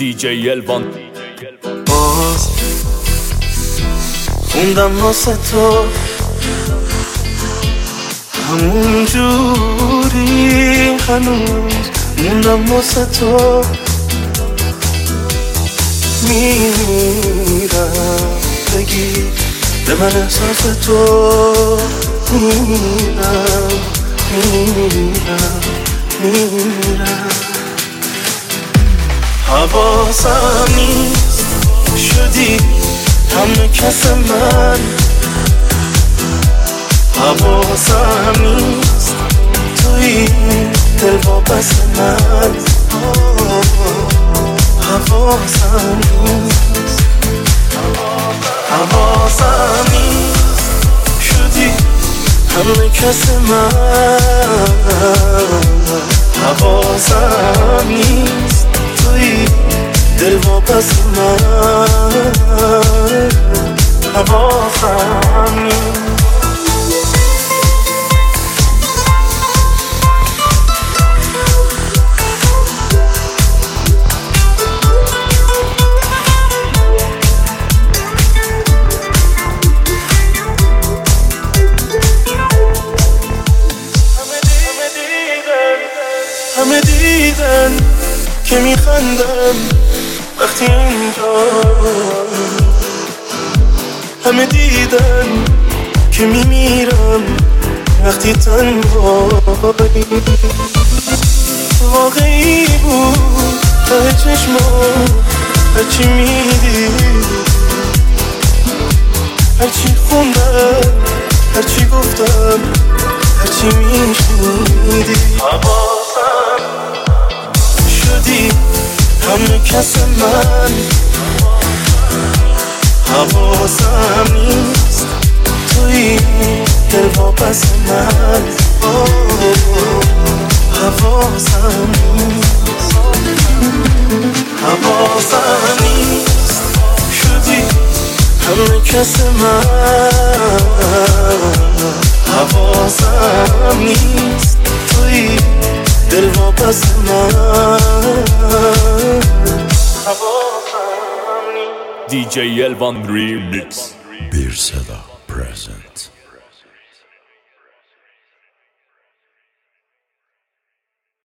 دیجی الوان. باز خوندم واسه تو همون جوری، هنوز موندم واسه تو. میرم بگی به من احساس تو. میرم حواسم نیست شدی همه کس من. حواسم نیست توی دل واپس من. حواسم نیست، حواسم نیست شدی همه کس من. حواسم نیست توی دل واپس من. حواسم نیست. همه دیدن که میخندم وقتی اینجا. همه دیدن که میمیرم وقتی تنهایی. واقعی بود ته چشمام هرچی میدید، هرچی خوندم، هرچی گفتم، هرچی میشنیدی. حواسم شدی همه کس من. حواسم نیست توی دل واپس من. حواسم نیست، حواسم نیست شدی همه کس من. حواسم نیست توی دل واپس من. دیجی الوان ریمیکس. Bir Seda present.